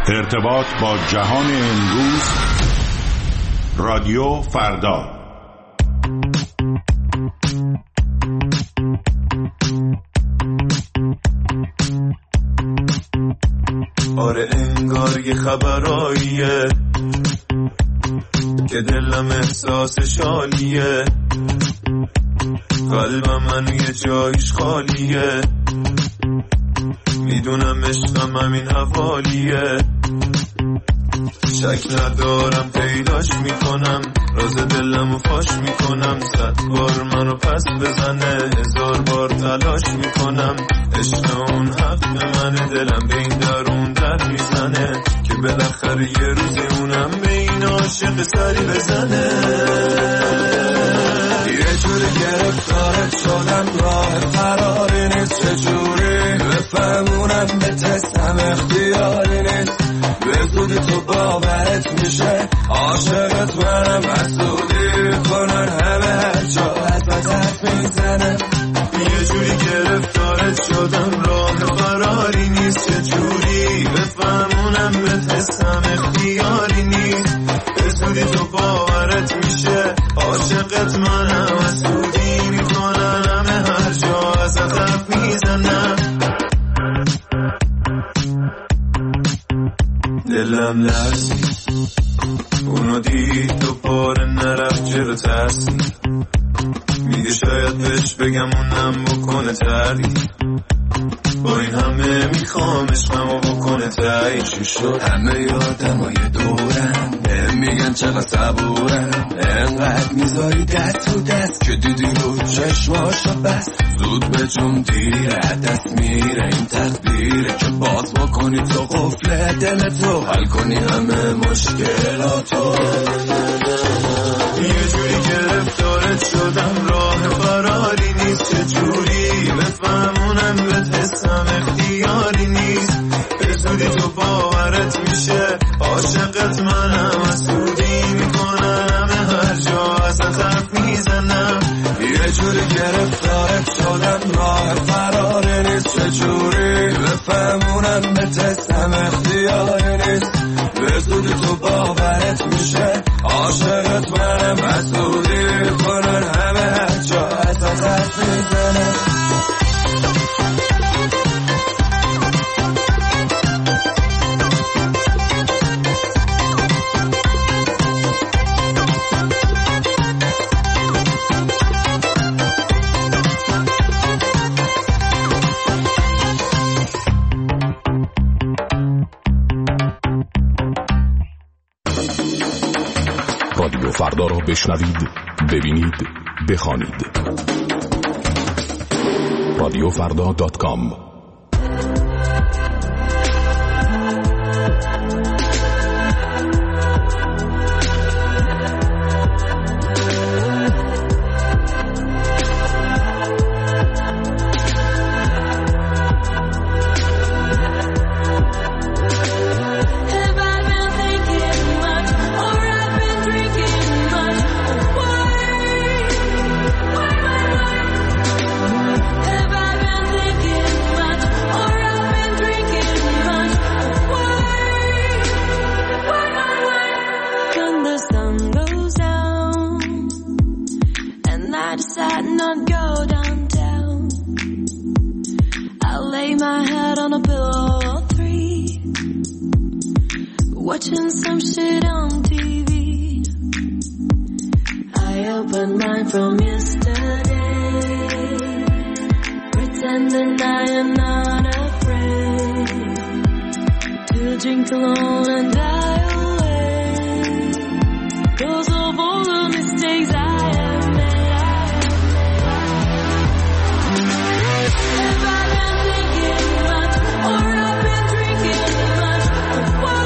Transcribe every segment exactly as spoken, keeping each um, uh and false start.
ارتباط با جهان امروز، رادیو فردا. آره انگار یه خبراییه که دلم احساسش عالیه، قلبم منو یه جایش خالیه، میدونم عشقم همین حوالیه، شک ندارم پیداش میکنم، راز دلمو فاش میکنم، صد بار منو پس بزنه، هزار بار تلاش میکنم، عشق اون حق منه، دلم به این درون در میزنه که بالاخره یه روزی اونم به این عاشق سری بزنه. یه جوری گرفتارت شدم، راه فراری نیست، چجوری بفهمونم به تستم اختیاری نیست، به زودی تو باورت میشه عاشقت منم، حسودی کنن همه هر جا ازت حرف میزنم، یه جوری گرفتارت شدم، راه فراری نیست، چجوری بفهمونم به تستم اختیاری نیست، به زودی تو باورت میشه عاشقت منم، حسودی میکنن همه هر جا ازت حرف میزنم، دلم لرزید اونو دید تو پاره نرفت چرا ترسی، میگه شاید بهش بگم اونم بکنه تردید، با این همه میخوام عشقمو بکنه تایی، چی شد همه یادم های دورم بهم میگن چقدر صبورم، انقدر میذاری دست تو دست که دیدی رو چشماشو بس، زود به جون دیره دست میره این تدبیره که باز بکنی تو قفل دلتو، حل کنی همه مشکلاتو، یه جوری گرفتارت شدم، راه فراری نیست، چجوری بفهمونم به تستم اختیاری نیست، به زودی تو باورت میشه عاشقت منم، حسودی میکنم همه هر جا ازت حرف میزنم، یه جوری گرفتارت شدم، راه فراری نیست، چجوری بفهمونم به تستم اختیاری نیست، به زودی تو باورت میشه عاشقت منم، حسودی کنن همه هر جا ازت حرف میزنم. رادیو فردا را بشنوید، ببینید، بخوانید. رادیو فردا دات کام. Watching some shit on T V. I opened mine from yesterday, pretending I am not afraid to drink alone and die away, 'cause of all the mistakes I have made. Have I been thinking much, or I've been drinking much? Why?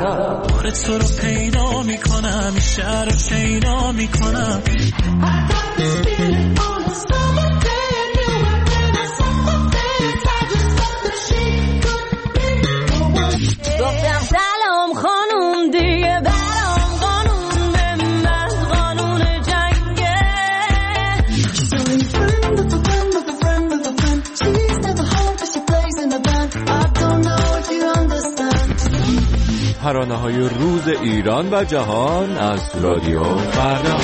فردا. بار تو رو پیدا میکنم، این شهر رو شیدا میکنم. گفتم سلام خانوم دیگه برام قانون به من قانون جنگه. She's only friend of a friend of a friend of a friend. She's never home but she plays in the band. I don't know if you understand. ترانه‌های روز ایران و جهان از رادیو فردا.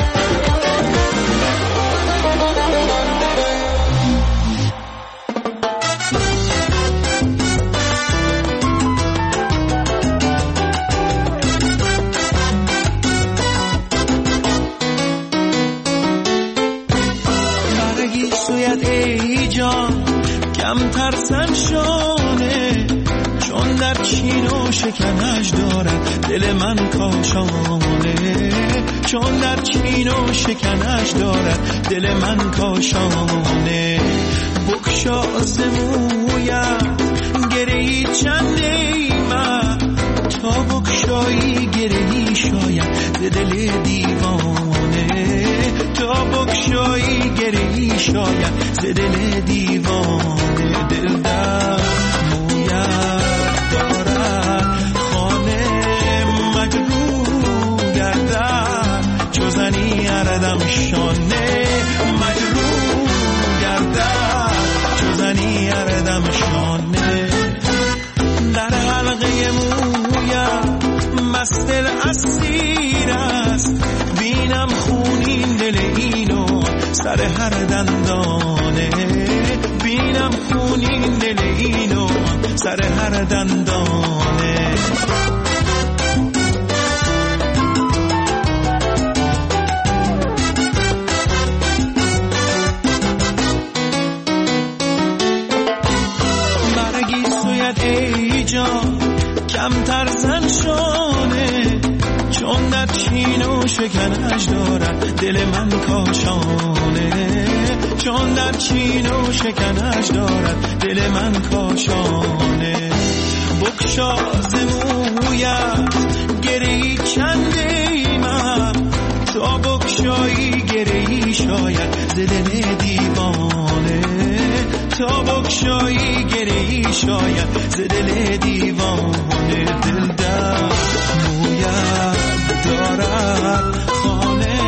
کم ترسم شانه، چون در چین و شکنش دارد دل من کاشانه. چون در چین و شکنش دارد دل من کاشانه. بکشا از مویم گرهی چند ایمه، تا بکشایی گرهی شاید ز دل دیوانه. تا بکشایی گرهی شاید ز دل دیوانه. دل در مویت دارد خانه، مجروح گردد چو زنی اردم شانه. مجروح گردد چو زنی اردم شانه. در حلقه مویت مست اسیر است، بینم خونین دل اینو سر هر دندانه. بینم خونین دل اینو سر هر دندانه. مرگی سوید ای جان کم ترسن شانه، چون در چین و شکنش دارد دل من کاشانه. چون در چین و شکنش دارد دل من کاشانه. بکشا ز مویت گرهی چند ایمم، تا بکشایی گرهی شاید ز دل دیوانه. تا بکشایی گرهی شاید ز دل دیوانه. دل در مویت دارد خانه،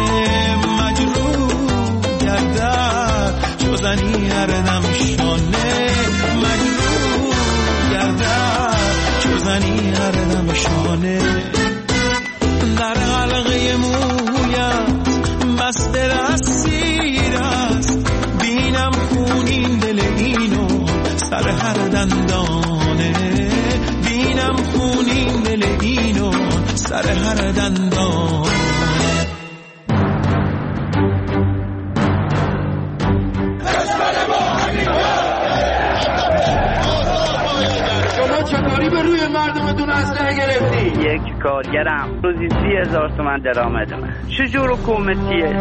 مجروح گردد چو زنی اردم شانه. مجروح گردد چو زنی اردم شانه. در حلقه مویت مست اسیر است، بینم خونین دل اینو سر هر دندانه. بینم خونین دل اینو سر هر دندانه. شما چه کاری به روی مردمتون اسلحه گرفتی؟ یک کارگرم روزی سی هزار تومن درآمدمه. چجور حکومتیه؟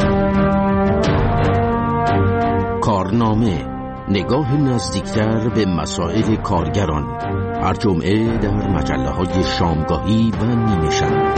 کارنامه، نگاه نزدیکتر به مسائل کارگران، هر جمعه در مجله های شامگاهی و نیمه شب.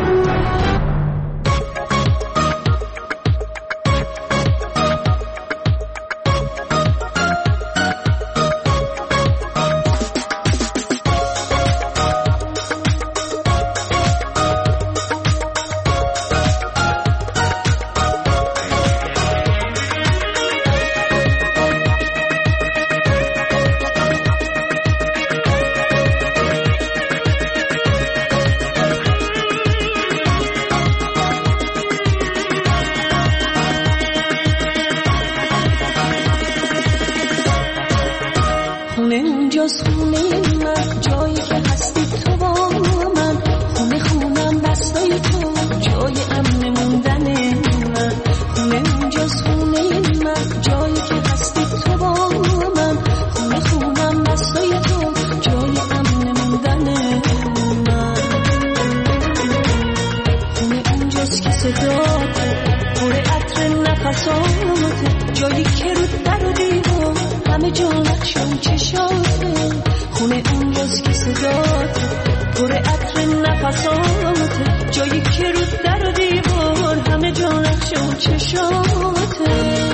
جایی که رو در و دیوار همه جا نقشم چشاته، خونه اونجاست که صداته پر عطر نفس نفساته، جایی که رو در و دیوار همه جا نقش و چشاته.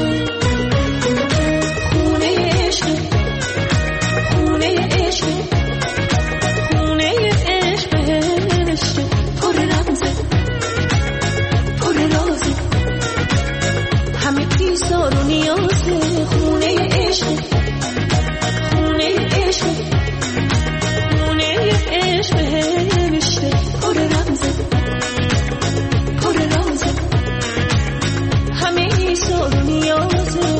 خونه عشق، خونه عشق، خونه عشق بهشته، پر رمزه پر رازه، همه ایثار و نیازه. خونه عشق، خونه عشق، خونه عشق بهشته، پر رمزه پر رازه، همه ایثار و نیازه.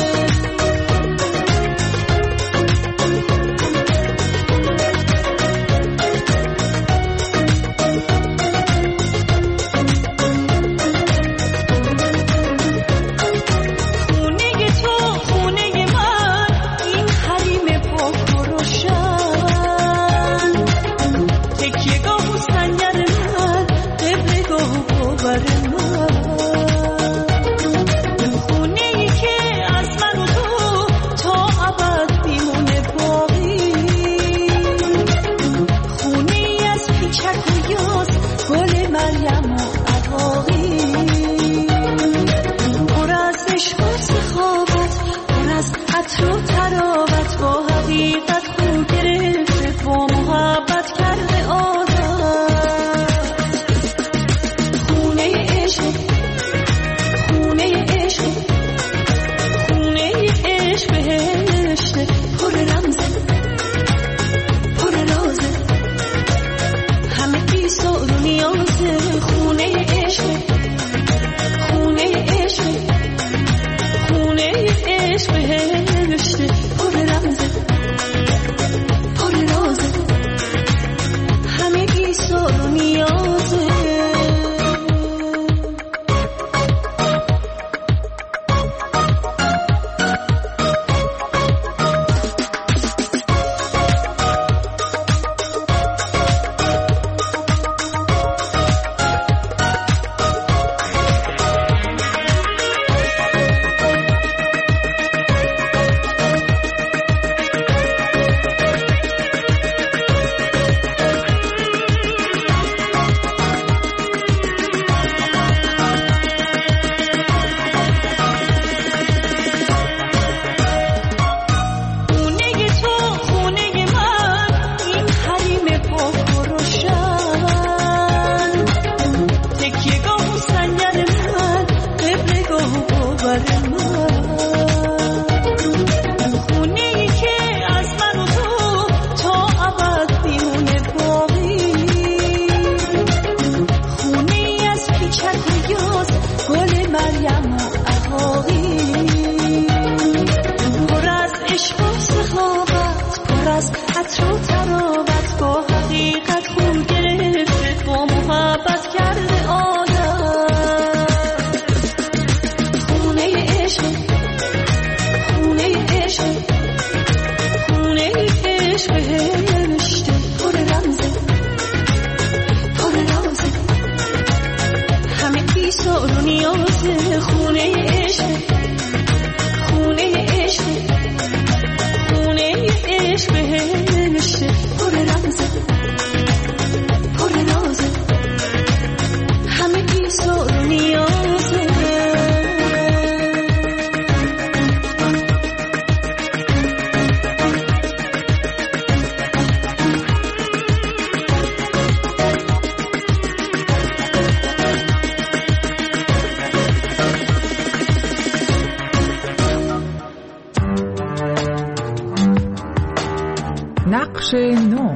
نقش نو.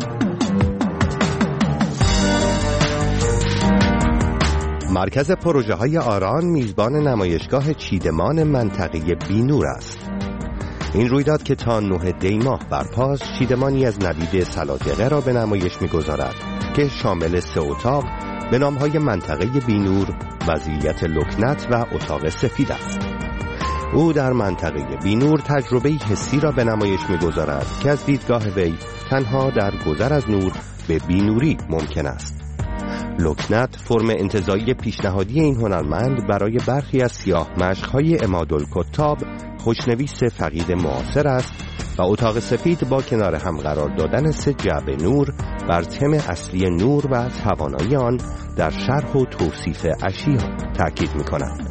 مرکز پروژه های آران میزبان نمایشگاه چیدمان منطقه بینور است. این رویداد که تا نه دی ماه برپاست، چیدمانی از نوید سلاطقه را به نمایش می‌گذارد که شامل سه اتاق به نام‌های منطقه بینور، وضعیت لکنت و اتاق سفید است. او در منطقه بینور تجربه حسی را به نمایش می‌گذارد که از دیدگاه وی تنها در گذر از نور به بینوری ممکن است. لکنت فرم انتزاعی پیشنهادی این هنرمند برای برخی از سیاه مشق‌های عمادالکتاب، خوشنویس فقید معاصر است و اتاق سفید با کنار هم قرار دادن سه جعبه نور بر تم اصلی نور و توانایی آن در شرح و توصیف اشیا تاکید می‌کنند.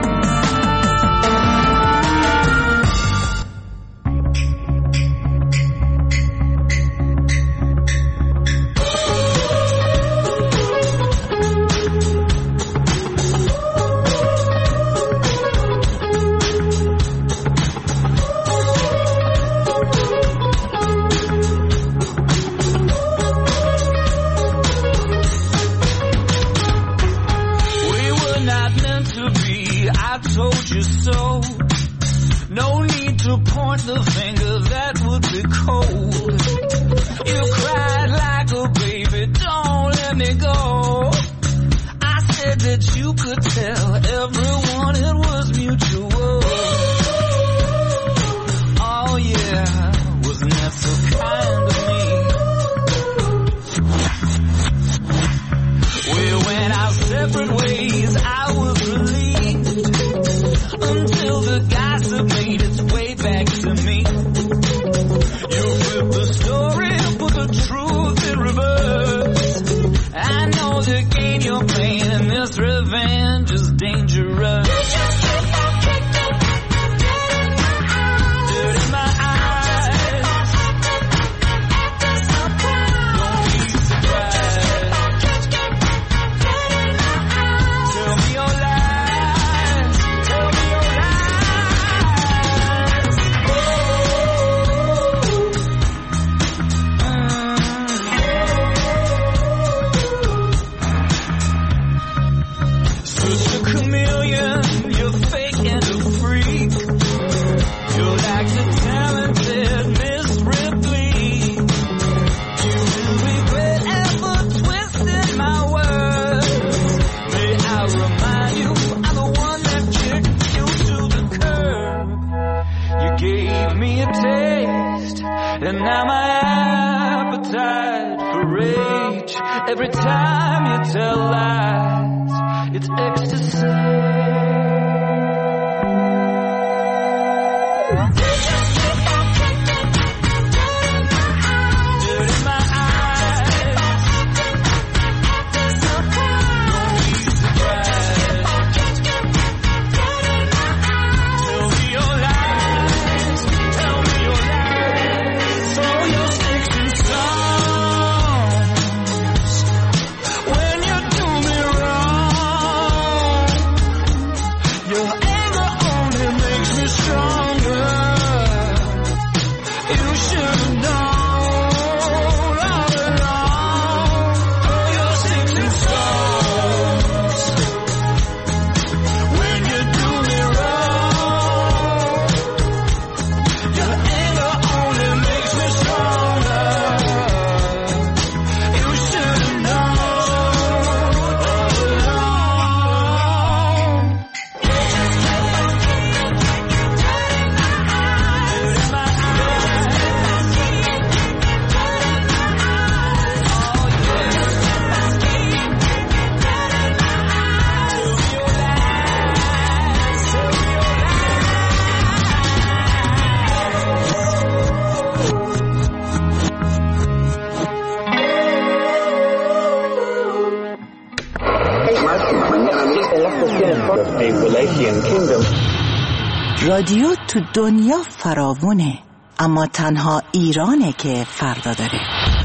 رادیو تو دنیا فراوونه، اما تنها ایرانه که فردا داره.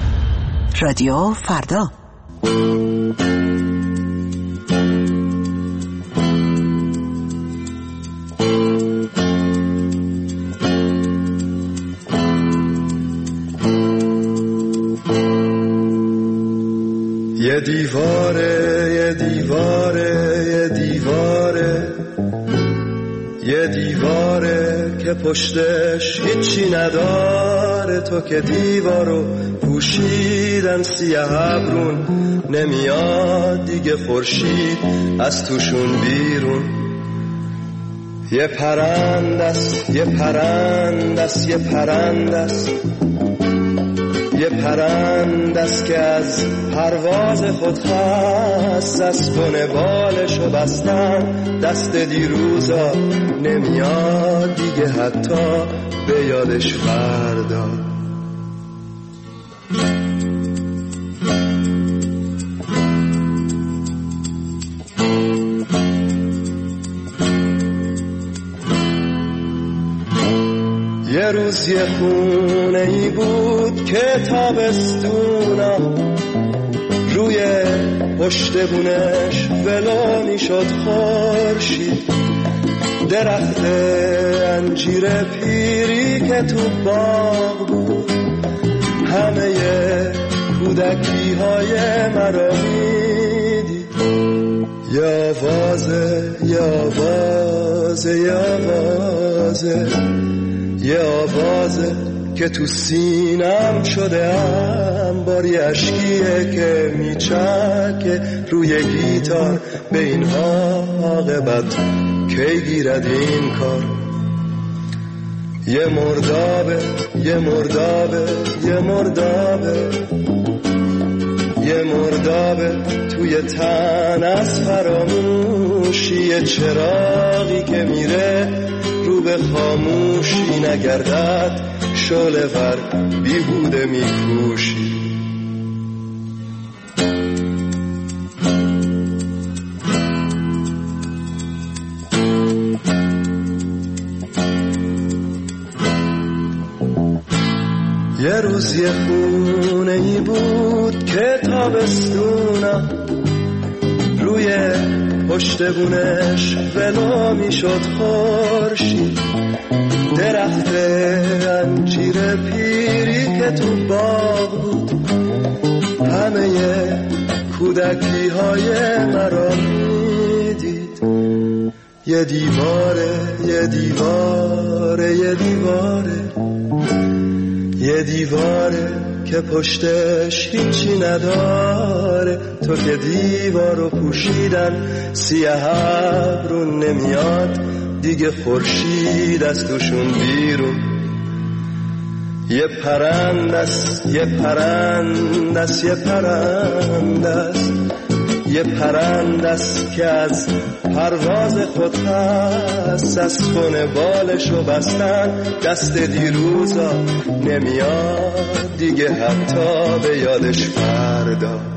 رادیو فردا. یه دیواره یه دیواره یه دیواره یه دیواره که پشتش هیچی نداره، تو که دیوارو پوشیدن سیاه ابرون، نمیاد دیگه خورشید از توشون بیرون. یه پرندست یه پرندست یه پرندست یه پرند است که از پرواز خود خست، از کنه بالشو بستن دست دیروزا نمیاد دیگه حتی به یادش فردا. یه روز یه خونه ای بود که تابستونا روی پشت بونش ولو میشد خورشید، درخت انجیر پیری که تو باغ بود همه کودکی های مرا میدید. یه آوازه یه آوازه یه آوازه یه آوازه که تو سینم شده انبار، یه عشقیه که میچکه روی گیتار به این عاقبت کی گیرد این کار. یه مردابه یه مردابه یه مردابه یه مردابه توی تن از فراموشی، یه چراغی که میره رو به خاموشی، نگردد شعله ور بیهوده میکوشی. یه روز یه خونه ای بود که تابستونا روی پشت بونش ولو میشد خورشید، درخت انجیر پیری که تو باغ بود همه کودکی های مرا میدید. یه دیواره یه دیواره یه دیواره یه دیواره که پشتش هیچی نداره، تو که دیوارو پوشیدن سیاه ابرون نمیاد دیگه خورشید از توشون بیرون. یه پرند است یه پرند است یه پرند است یه پرند است که از پرواز خود هست، از خونه بالشو بستن دست دیروزا نمیاد دیگه حتی به یادش فردا.